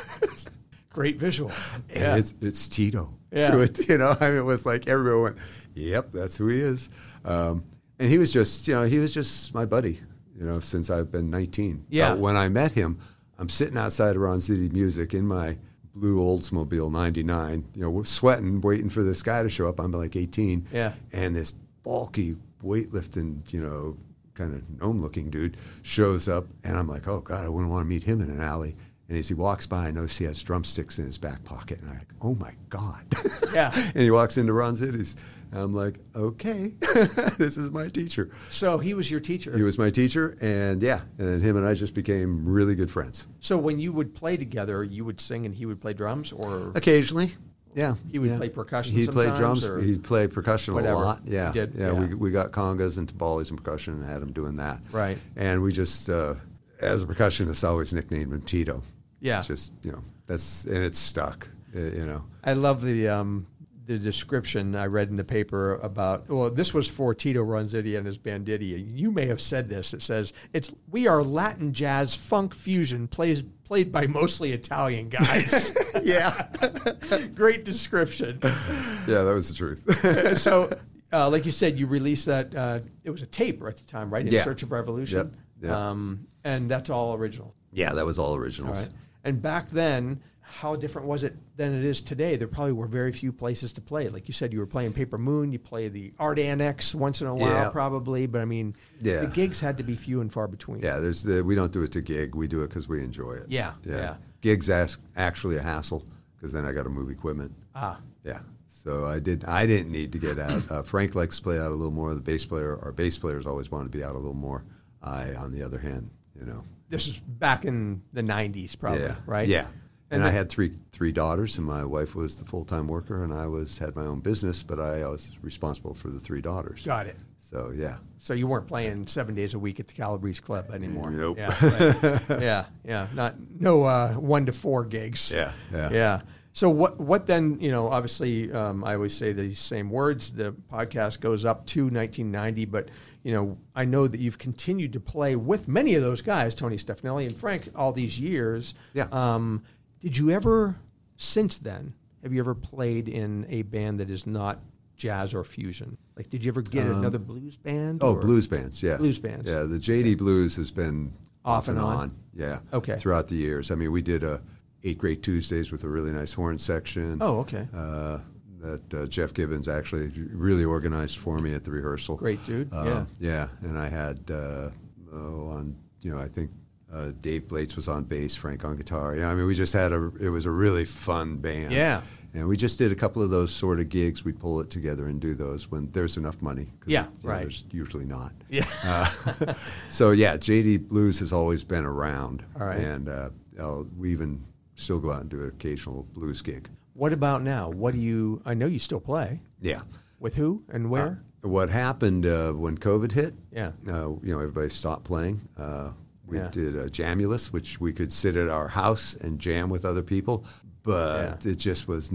Great visual. And Yeah. it's it's Tito. Yeah. To it, you know, I mean, it was like everyone went, "Yep, that's who he is." Um, and he was just, you know, he was just my buddy, you know, since I've been nineteen. Yeah. Uh, when I met him, I'm sitting outside of Ron City Music in my blue Oldsmobile ninety-nine, you know, sweating, waiting for this guy to show up. I'm like eighteen. Yeah. And this bulky weightlifting, you know, kind of gnome-looking dude shows up, and I'm like, "Oh God, I wouldn't want to meet him in an alley." And as he walks by, I notice he has drumsticks in his back pocket. And I'm like, oh, my God. Yeah. And he walks into Ron City's. And I'm like, okay, this is my teacher. So he was your teacher. He was my teacher. And, yeah, and him and I just became really good friends. So when you would play together, you would sing and he would play drums, or Occasionally, yeah. he would yeah. play percussion He'd play sometimes, drums. or He'd play percussion whatever. a lot. Yeah, He did, yeah. yeah. We, we got congas and timbales and percussion and had him doing that. Right. And we just, uh, as a percussionist, I always nicknamed him Tito. Yeah. It's just, you know, that's, and it's stuck, uh, you know. I love the um, the description I read in the paper about, well, this was for Tito Ronzitti and his Banditti. You may have said this. It says, "It's we are Latin jazz funk fusion plays played by mostly Italian guys." Yeah. Great description. Yeah, that was the truth. So, uh, like you said, you released that, uh, it was a tape at the time, right? In Yeah. Search of Revolution. Yep, yep. Um, and that's all original. Yeah, that was all All originals. right. And back then, how different was it than it is today? There probably were very few places to play. Like you said, you were playing Paper Moon, you play the Art Annex once in a while, Yeah. probably. But I mean, Yeah. the gigs had to be few and far between. Yeah, there's the, we don't do it to gig. We do it because we enjoy it. Yeah, yeah. Gigs as, actually a hassle because then I got to move equipment. Ah, Yeah. So I did. I didn't need to get out. Uh, Frank likes to play out a little more. The bass player, our bass players always want to be out a little more. I, on the other hand, you know. this is back in the nineties, probably, yeah. right? Yeah. And, And I the- had three three daughters, and my wife was the full time worker, and I was had my own business, but I was responsible for the three daughters. Got it. So yeah. So you weren't playing seven days a week at the Calabrese Club anymore. Nope. Yeah, right. yeah, yeah. Not no uh, one to four gigs. Yeah. Yeah. Yeah. So what? What then? You know, obviously, um, I always say these same words. The podcast goes up to nineteen ninety, but you know, I know that you've continued to play with many of those guys, Tony Stefanelli and Frank, all these years. Yeah. Um, did you ever, since then, have you ever played in a band that is not jazz or fusion? Like, did you ever get Um, another blues band? Oh, or- blues bands, yeah. Blues bands. Yeah, the J D Blues has been Off off, and and on? on. Yeah. Okay. Throughout the years. I mean, we did a Eight Great Tuesdays with a really nice horn section. Oh, okay. Uh, that uh, Jeff Gibbons actually really organized for me at the rehearsal. Great dude. Uh, yeah. Yeah, and I had uh, oh, on you know I think uh, Dave Blates was on bass, Frank on guitar. Yeah, I mean we just had a it was a really fun band. Yeah. And we just did a couple of those sort of gigs. We pull it together and do those when there's enough money. 'Cause, Yeah, you know, right. There's usually not. Yeah. Uh, so yeah, J D Blues has always been around. All right. And uh, I'll, we even still go out and do an occasional blues gig. What about now? What do you? I know you still play. Yeah. With who and where? Uh, what happened uh, when COVID hit? Yeah. Uh, you know, everybody stopped playing. Uh, we Yeah. did a Jamulus, which we could sit at our house and jam with other people, but it just was not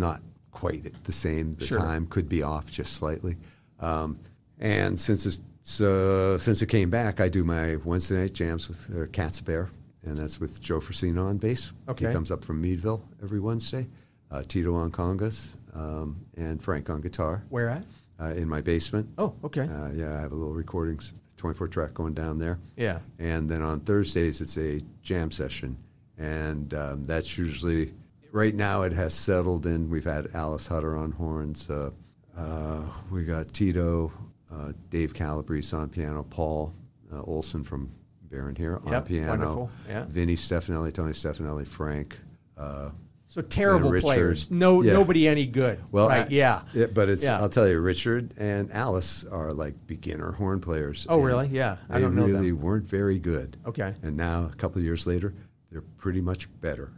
quite the same. The Sure. time could be off just slightly. Um, and since it's, so, since it came back, I do my Wednesday night jams with uh, Cat's Bear, and that's with Joe Frasino on bass. Okay. He comes up from Meadville every Wednesday. Uh, Tito on congas, um, and Frank on guitar. Where at? Uh, in my basement. Oh, okay. Uh, yeah, I have a little recording, twenty-four track going down there. Yeah. And then on Thursdays, it's a jam session. And um, that's usually, right now it has settled in. We've had Alice Hutter on horns. Uh, uh, we got Tito, uh, Dave Calabrese on piano, Paul uh, Olson from Baron here on Yep, piano. wonderful, yeah. Vinny Stefanelli, Tony Stefanelli, Frank. Uh, So terrible Richard. players. No, Yeah. nobody any good. Well, right? I- yeah. Yeah, but it's. Yeah. I'll tell you, Richard and Alice are like beginner horn players. Oh, and really? Yeah, I They don't know really them. weren't very good. Okay. And now, a couple of years later, they're pretty much better.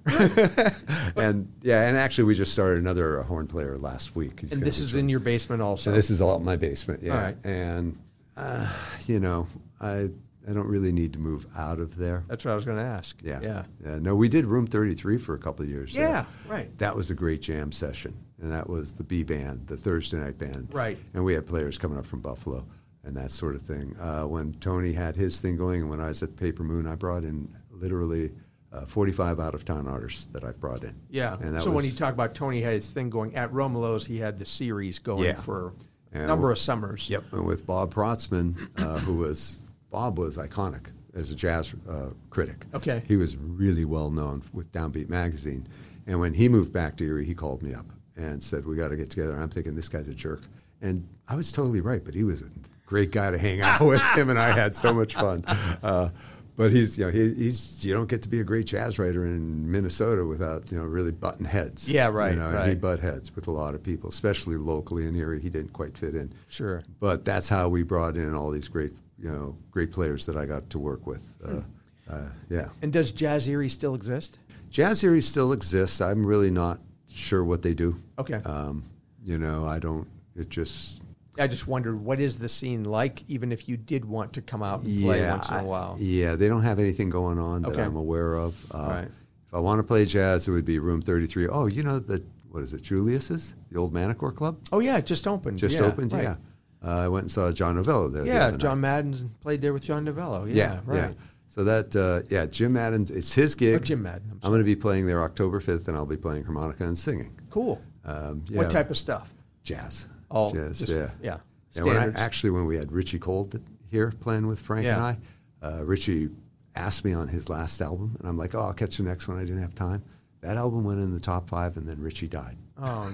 and yeah, and actually, we just started another horn player last week. He's And gonna this be is trying- in your basement also. And this is all in my basement. Yeah. All right. And uh, you know, I I don't really need to move out of there. That's what I was going to ask. Yeah. Yeah. Yeah. No, we did Room thirty-three for a couple of years. Yeah, right. That was a great jam session. And that was the B band, the Thursday night band. Right. And we had players coming up from Buffalo and that sort of thing. Uh, when Tony had his thing going and when I was at Paper Moon, I brought in literally uh, forty-five out-of-town artists that I've brought in. Yeah. And that so when was- you talk about Tony had his thing going at Romelo's, he had the series going Yeah. for a And number w- of summers. Yep. And with Bob Protzman, uh, who was, Bob was iconic as a jazz uh, critic. Okay. He was really well known with Downbeat Magazine. And when he moved back to Erie, he called me up and said, we got to get together. And I'm thinking, this guy's a jerk. And I was totally right, but he was a great guy to hang out with. Him and I had so much fun. Uh, but he's, you know, he, he's, you don't get to be a great jazz writer in Minnesota without, you know, really butting heads. Yeah, right, You know, and he right. butt heads with a lot of people, especially locally in Erie. He didn't quite fit in. Sure. But that's how we brought in all these great, you know, great players that I got to work with. Uh, uh, yeah. And does Jazz Erie still exist? Jazz Series still exists. I'm really not sure what they do. Okay. Um, you know, I don't, it just. I just wondered, what is the scene like, even if you did want to come out and play yeah, once in a I- while? yeah, they don't have anything going on that Okay. I'm aware of. Uh, Right. If I want to play jazz, it would be Room thirty-three. Oh, you know, the, what is it, Julius's? The old Manticore Club? Oh, yeah, it just opened. Just yeah, opened, right. yeah. Uh, I went and saw John Novello there. the Yeah, other John night. Madden played there with John Novello. Yeah, Yeah, right. yeah. So that, uh, yeah, Jim Madden's, it's his gig. Oh, Jim Madden. I'm I'm going to be playing there October fifth, and I'll be playing harmonica and singing. Cool. Um, yeah, What type of stuff? jazz? All jazz, just- yeah. yeah. And when I, Standards. actually, when we had Richie Cole th- here playing with Frank Yeah. and I, uh, Richie asked me on his last album, and I'm like, oh, I'll catch the next one. I didn't have time. That album went in the top five, and then Richie died. Oh,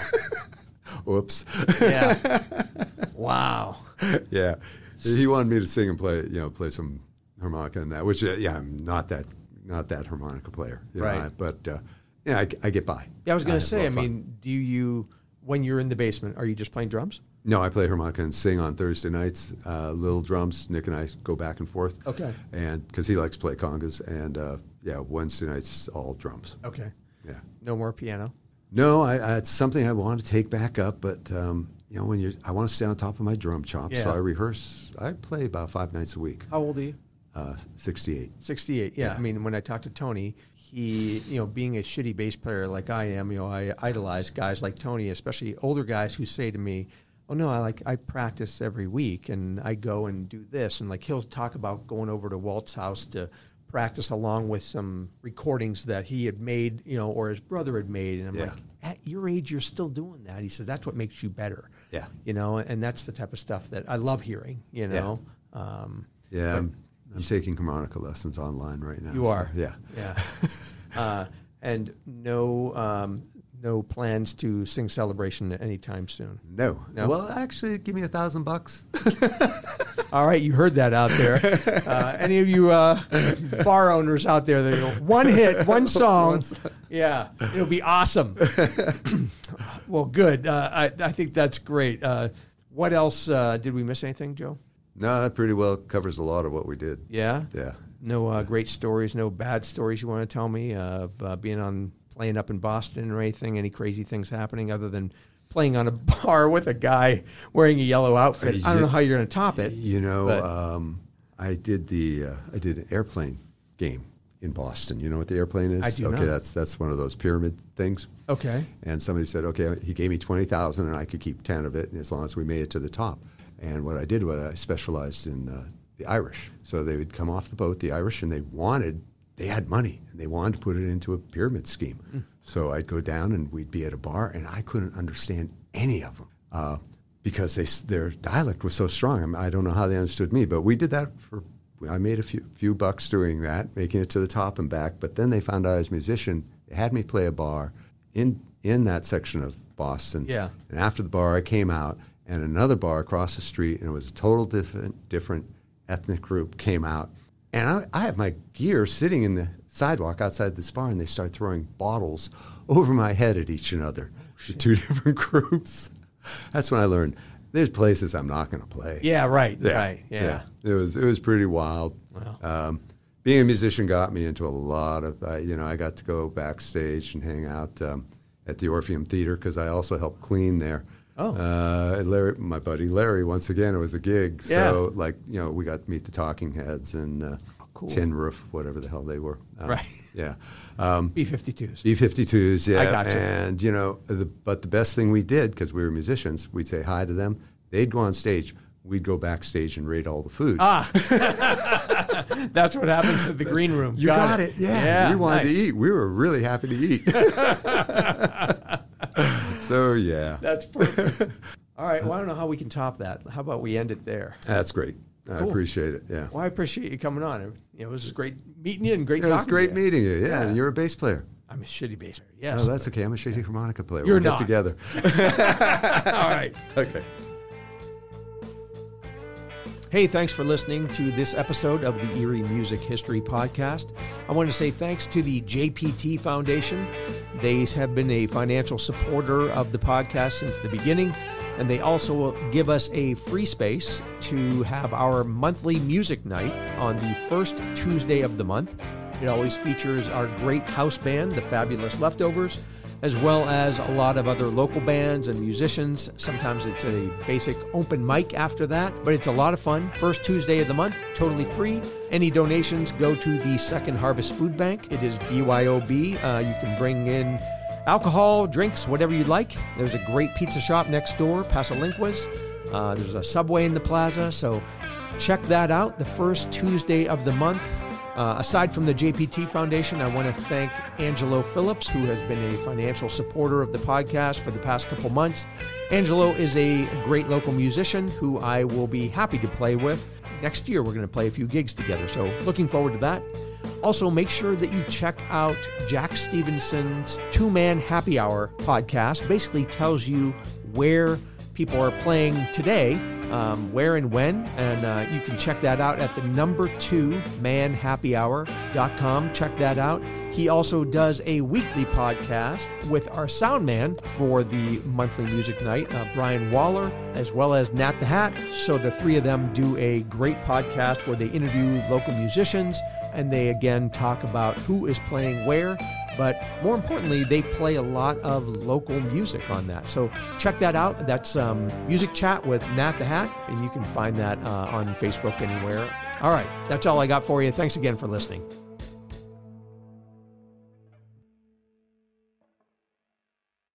no. Whoops. Yeah. Wow. Yeah, he wanted me to sing and play, you know, play some harmonica and that. Which, uh, yeah, I'm not that, not that harmonica player, you know, Right. I- but uh, yeah, I, I get by. Yeah, I was going have to a say, lot I of fun. mean, do you, when you're in the basement, are you just playing drums? No, I play harmonica and sing on Thursday nights. Uh, little drums. Nick and I go back and forth. Okay. And because he likes to play congas, and uh, yeah, Wednesday nights all drums. Okay. Yeah. No more piano? No, I, I, it's something I want to take back up, but um, you know, when you, I want to stay on top of my drum chops, so Yeah. I rehearse. I play about five nights a week. How old are you? Uh, Sixty-eight. sixty-eight. Yeah. Yeah. I mean, when I talked to Tony, he, you know, being a shitty bass player like I am, you know, I idolize guys like Tony, especially older guys who say to me, oh no, I like I practice every week and I go and do this, and like he'll talk about going over to Walt's house to practice along with some recordings that he had made, you know, or his brother had made, and I'm Yeah. like, at your age, you're still doing that. He says that's what makes you better. Yeah. You know, and that's the type of stuff that I love hearing. You know. Um, Yeah, but- I'm, I'm taking harmonica lessons online right now. You so, are. Yeah. Yeah. uh, and no, um, no plans to sing Celebration anytime soon. No. No? Well, actually, give me a thousand bucks. All right, you heard that out there. Uh, any of you uh, bar owners out there, that go, one hit, one song. Yeah, it'll be awesome. Well, good. Uh, I, I think that's great. Uh, what else? Uh, did we miss anything, Joe? No, that pretty well covers a lot of what we did. Yeah? Yeah. No uh, great stories, no bad stories you want to tell me uh, of uh, being on, playing up in Boston or anything, any crazy things happening other than playing on a bar with a guy wearing a yellow outfit? I don't know how you're going to top it. You know, but- um, I did the uh, I did an airplane game in Boston. You know what the airplane is? I do Okay, not. that's that's one of those pyramid things. Okay. And somebody said, okay, he gave me twenty thousand and I could keep ten of it as long as we made it to the top. And what I did was I specialized in uh, the Irish. So they would come off the boat, the Irish, and they wanted, they had money, and they wanted to put it into a pyramid scheme. Mm. So I'd go down and we'd be at a bar, and I couldn't understand any of them uh, because they, their dialect was so strong. I, mean, I don't know how they understood me, but we did that for, I made a few, few bucks doing that, making it to the top and back. But then they found out I was a musician. They had me play a bar in, in that section of Boston. Yeah. And after the bar, I came out, and another bar across the street, and it was a total different, different ethnic group came out. And I, I have my gear sitting in the sidewalk outside this bar, and they start throwing bottles over my head at each another. Oh, the two different groups. That's when I learned there's places I'm not going to play. Yeah, right, yeah, right, yeah. yeah. It was it was pretty wild. Wow. Um, being a musician got me into a lot of, uh, you know, I got to go backstage and hang out um, at the Orpheum Theater because I also helped clean there. Oh. Uh, Larry, my buddy Larry, once again, it was a gig. Yeah. So, like, you know, we got to meet the Talking Heads and uh, oh, cool. Tin Roof, whatever the hell they were. Um, right. Yeah. Um, B fifty-twos. B fifty-twos, yeah. I got you. And, you know, the, but the best thing we did, because we were musicians, we'd say hi to them. They'd go on stage. We'd go backstage and rate all the food. Ah. That's what happens at the green room. You got, got it. it. Yeah. yeah. We wanted Nice. to eat. We were really happy to eat. So, yeah. That's perfect. All right. Well, I don't know how we can top that. How about we end it there? That's great. I Cool. appreciate it. Yeah. Well, I appreciate you coming on. You know, it was great meeting you and great It was talking great to you. meeting you. Yeah. Yeah. And you're a bass player. I'm a shitty bass player. Yes. Oh, that's okay. I'm a shitty harmonica player. You're we'll not. get together. All right. Okay. Hey, thanks for listening to this episode of the Erie Music History Podcast. I want to say thanks to the J P T Foundation. They have been a financial supporter of the podcast since the beginning, and they also give us a free space to have our monthly music night on the first Tuesday of the month. It always features our great house band, the Fabulous Leftovers, as well as a lot of other local bands and musicians. Sometimes it's a basic open mic after that, but it's a lot of fun. First Tuesday of the month, totally free. Any donations go to the Second Harvest Food Bank. It is B Y O B. Uh, you can bring in alcohol, drinks, whatever you like. There's a great pizza shop next door, Pasalinquas. Uh, there's a Subway in the plaza, so check that out the first Tuesday of the month. Uh, aside from the J P T Foundation, I want to thank Angelo Phillips, who has been a financial supporter of the podcast for the past couple months. Angelo is a great local musician who I will be happy to play with. Next year, we're going to play a few gigs together, so looking forward to that. Also, make sure that you check out Jack Stevenson's Two-Man Happy Hour podcast. Basically tells you where people are playing today, um, where and when, and uh, you can check that out at the number two man happy hour dot com. Check that out. He also does a weekly podcast with our sound man for the monthly music night, uh, Brian Waller, as well as Nat the Hat. So the three of them do a great podcast where they interview local musicians, and they again talk about who is playing where. But more importantly, they play a lot of local music on that. So check that out. That's um, Music Chat with Nat the Hat, and you can find that uh, on Facebook anywhere. All right, that's all I got for you. Thanks again for listening.